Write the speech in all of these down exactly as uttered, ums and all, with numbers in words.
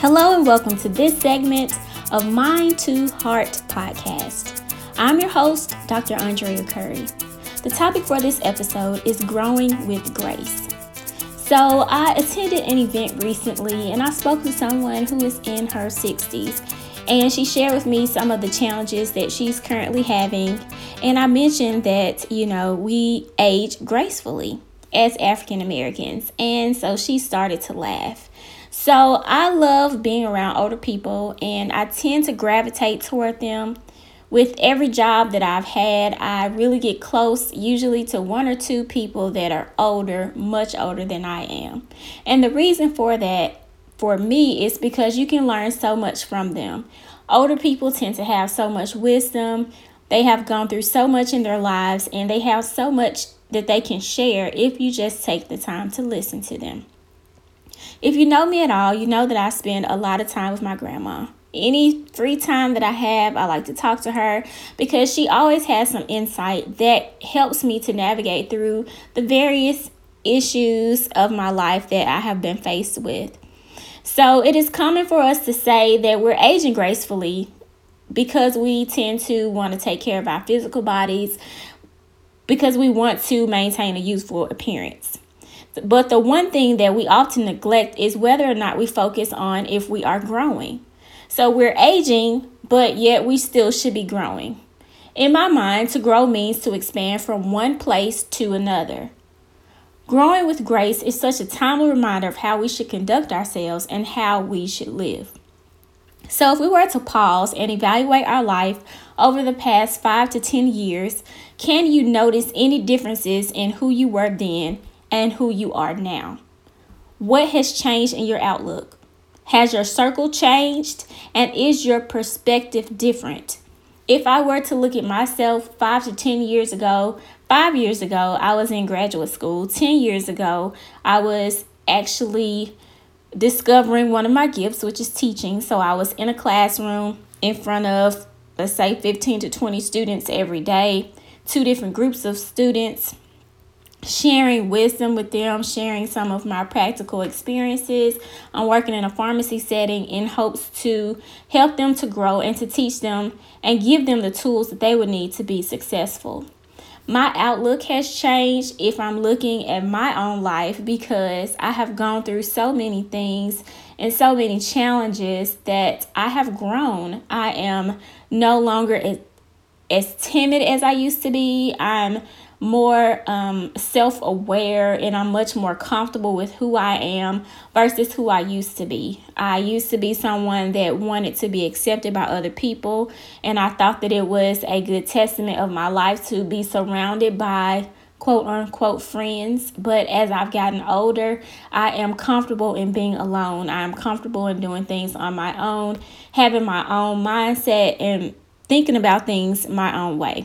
Hello and welcome to this segment of Mind to Heart podcast. I'm your host, Doctor Andrea Curry. The topic for this episode is growing with grace. So I attended an event recently and I spoke to someone who is in her sixties, and she shared with me some of the challenges that she's currently having. And I mentioned that, you know, we age gracefully as African Americans. And so she started to laugh. So I love being around older people, and I tend to gravitate toward them. With every job that I've had, I really get close, usually to one or two people that are older, much older than I am. And the reason for that, for me, is because you can learn so much from them. Older people tend to have so much wisdom. They have gone through so much in their lives, and they have so much that they can share if you just take the time to listen to them. If you know me at all, you know that I spend a lot of time with my grandma. Any free time that I have, I like to talk to her because she always has some insight that helps me to navigate through the various issues of my life that I have been faced with. So it is common for us to say that we're aging gracefully because we tend to want to take care of our physical bodies, because we want to maintain a youthful appearance. But the one thing that we often neglect is whether or not we focus on if we are growing. So we're aging, but yet we still should be growing. In my mind, to grow means to expand from one place to another. Growing with grace is such a timely reminder of how we should conduct ourselves and how we should live. So if we were to pause and evaluate our life over the past five to ten years, can you notice any differences in who you were then and who you are now? What has changed in your outlook? Has your circle changed? And is your perspective different? If I were to look at myself five to ten years ago, five years ago, I was in graduate school. Ten years ago, I was actually discovering one of my gifts, which is teaching. So I was in a classroom in front of, let's say, fifteen to twenty students every day, two different groups of students, sharing wisdom with them, sharing some of my practical experiences. I'm working in a pharmacy setting in hopes to help them to grow and to teach them and give them the tools that they would need to be successful. My outlook has changed if I'm looking at my own life, because I have gone through so many things and so many challenges that I have grown. I am no longer as, as timid as I used to be. I'm more um, self-aware, and I'm much more comfortable with who I am versus who I used to be. I used to be someone that wanted to be accepted by other people, and I thought that it was a good testament of my life to be surrounded by quote unquote friends. But as I've gotten older, I am comfortable in being alone. I am comfortable in doing things on my own, having my own mindset, and thinking about things my own way.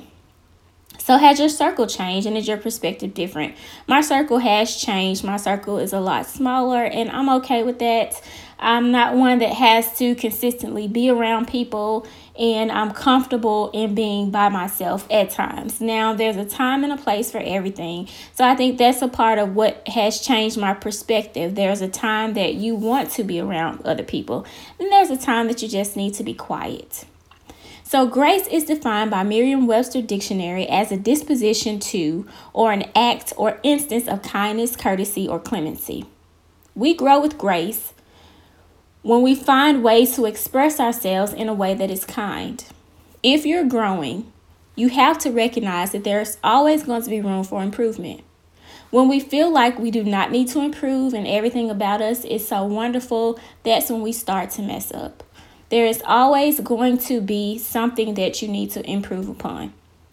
So has your circle changed, and is your perspective different? My circle has changed. My circle is a lot smaller, and I'm okay with that. I'm not one that has to consistently be around people, and I'm comfortable in being by myself at times. Now, there's a time and a place for everything. So I think that's a part of what has changed my perspective. There's a time that you want to be around other people, and there's a time that you just need to be quiet. So grace is defined by Merriam-Webster Dictionary as a disposition to, or an act or instance of kindness, courtesy, or clemency. We grow with grace when we find ways to express ourselves in a way that is kind. If you're growing, you have to recognize that there's always going to be room for improvement. When we feel like we do not need to improve and everything about us is so wonderful, that's when we start to mess up. There is always going to be something that you need to improve upon.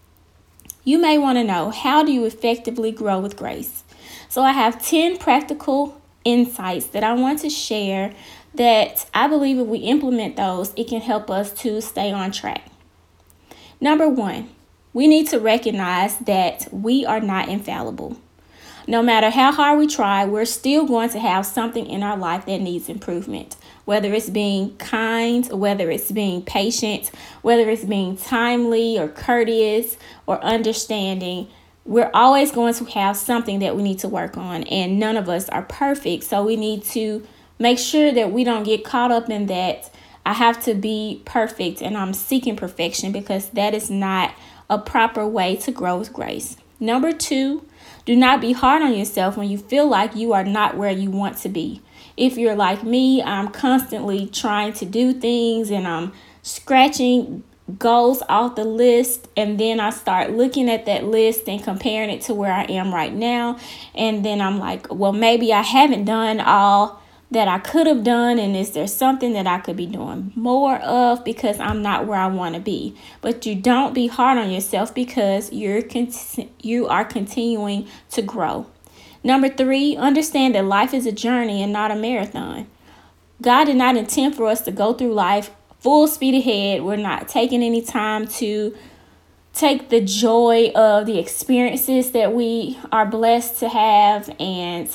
You may want to know, how do you effectively grow with grace? So I have ten practical insights that I want to share that I believe if we implement those, it can help us to stay on track. Number one, we need to recognize that we are not infallible. No matter how hard we try, we're still going to have something in our life that needs improvement. Whether it's being kind, whether it's being patient, whether it's being timely or courteous or understanding, we're always going to have something that we need to work on, and none of us are perfect. So we need to make sure that we don't get caught up in that I have to be perfect and I'm seeking perfection, because that is not a proper way to grow with grace. Number two, do not be hard on yourself when you feel like you are not where you want to be. If you're like me, I'm constantly trying to do things and I'm scratching goals off the list, and then I start looking at that list and comparing it to where I am right now, and then I'm like, well, maybe I haven't done all that I could have done, and is there something that I could be doing more of, because I'm not where I want to be. But you don't be hard on yourself, because you're con- you are continuing to grow. Number three, understand that life is a journey and not a marathon. God did not intend for us to go through life full speed ahead. We're not taking any time to take the joy of the experiences that we are blessed to have and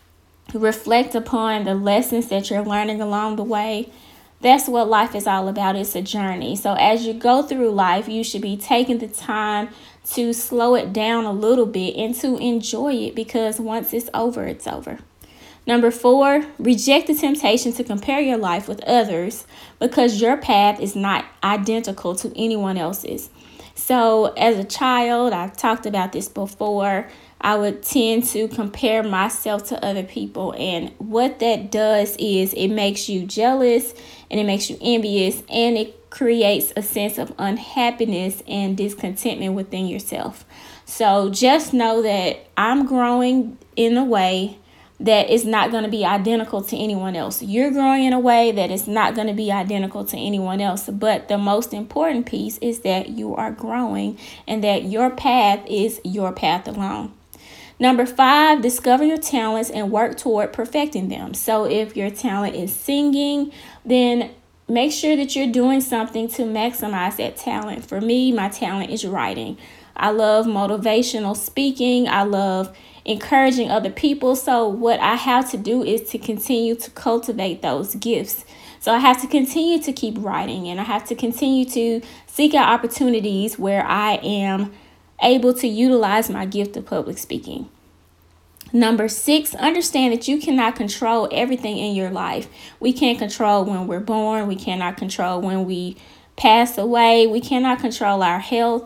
reflect upon the lessons that you're learning along the way. That's what life is all about. It's a journey. So as you go through life, you should be taking the time to slow it down a little bit and to enjoy it, because once it's over, it's over. Number four, reject the temptation to compare your life with others, because your path is not identical to anyone else's. So as a child, I've talked about this before, I would tend to compare myself to other people. And what that does is it makes you jealous and it makes you envious, and it creates a sense of unhappiness and discontentment within yourself. So just know that I'm growing in a way that is not going to be identical to anyone else. You're growing in a way that is not going to be identical to anyone else. But the most important piece is that you are growing and that your path is your path alone. Number five, discover your talents and work toward perfecting them. So if your talent is singing, then make sure that you're doing something to maximize that talent. For me, my talent is writing. I love motivational speaking. I love encouraging other people. So what I have to do is to continue to cultivate those gifts. So I have to continue to keep writing, and I have to continue to seek out opportunities where I am able to utilize my gift of public speaking. Number six, understand that you cannot control everything in your life. We can't control when we're born. We cannot control when we pass away. We cannot control our health.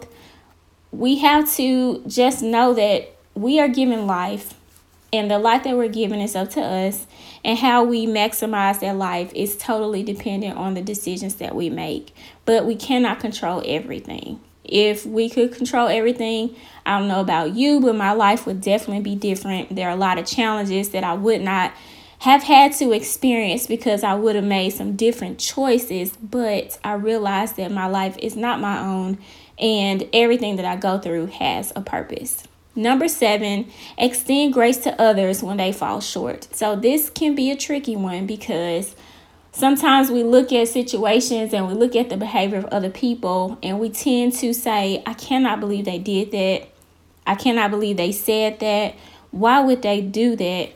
We have to just know that we are given life, and the life that we're given is up to us, and how we maximize that life is totally dependent on the decisions that we make. But we cannot control everything. If we could control everything, I don't know about you, but my life would definitely be different. There are a lot of challenges that I would not have had to experience because I would have made some different choices. But I realized that my life is not my own, and everything that I go through has a purpose. Number seven, extend grace to others when they fall short. So this can be a tricky one, because sometimes we look at situations and we look at the behavior of other people and we tend to say, I cannot believe they did that. I cannot believe they said that. Why would they do that?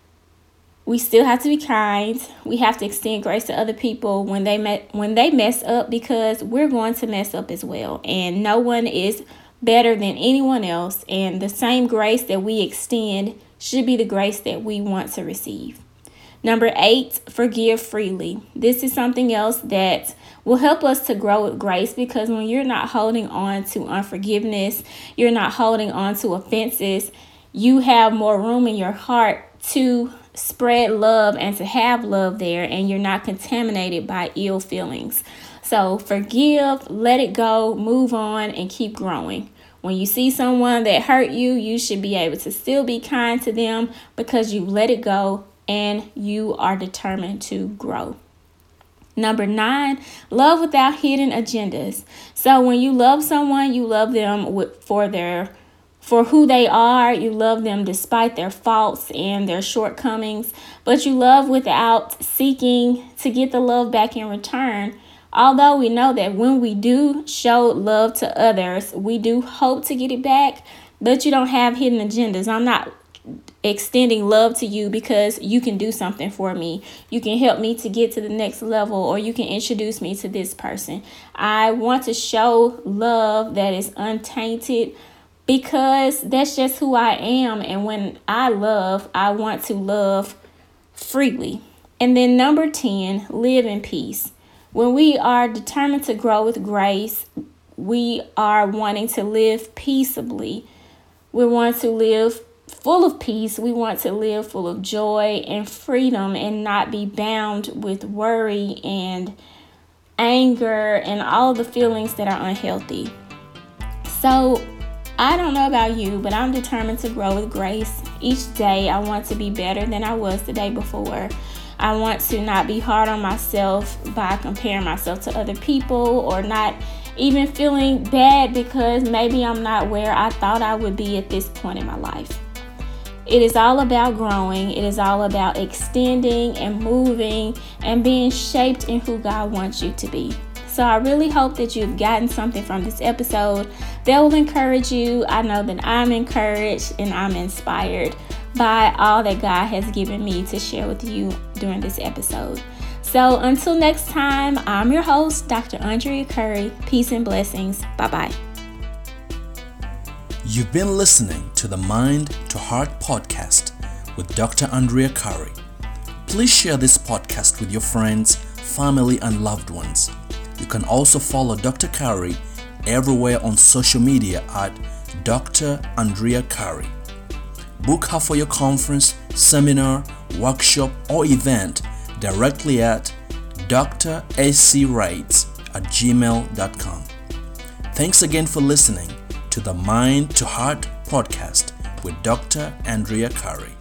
We still have to be kind. We have to extend grace to other people when they me- when they mess up, because we're going to mess up as well. And no one is better than anyone else. And the same grace that we extend should be the grace that we want to receive. Number eight, forgive freely. This is something else that will help us to grow with grace, because when you're not holding on to unforgiveness, you're not holding on to offenses, you have more room in your heart to spread love and to have love there, and you're not contaminated by ill feelings. So forgive, let it go, move on, and keep growing. When you see someone that hurt you, you should be able to still be kind to them, because you let it go and you are determined to grow. Number nine, love without hidden agendas. So when you love someone, you love them with, for their for who they are. You love them despite their faults and their shortcomings, but you love without seeking to get the love back in return. Although we know that when we do show love to others, we do hope to get it back, but you don't have hidden agendas. I'm not extending love to you because you can do something for me. You can help me to get to the next level, or you can introduce me to this person. I want to show love that is untainted, because that's just who I am. And when I love, I want to love freely. And then number ten, live in peace. When we are determined to grow with grace, we are wanting to live peaceably. We want to live full of peace. We want to live full of joy and freedom and not be bound with worry and anger and all the feelings that are unhealthy. So I don't know about you, but I'm determined to grow with grace. Each day I want to be better than I was the day before. I want to not be hard on myself by comparing myself to other people or not even feeling bad because maybe I'm not where I thought I would be at this point in my life. It is all about growing. It is all about extending and moving and being shaped in who God wants you to be. So I really hope that you've gotten something from this episode that will encourage you. I know that I'm encouraged and I'm inspired by all that God has given me to share with you during this episode. So until next time, I'm your host, Doctor Andrea Curry. Peace and blessings. Bye-bye. You've been listening to the Mind to Heart podcast with Doctor Andrea Curry. Please share this podcast with your friends, family, and loved ones. You can also follow Doctor Curry everywhere on social media at Doctor Andrea Curry. Book her for your conference, seminar, workshop, or event directly at d r a c writes at gmail dot com. Thanks again for listening to the Mind to Heart podcast with Doctor Andrea Curry.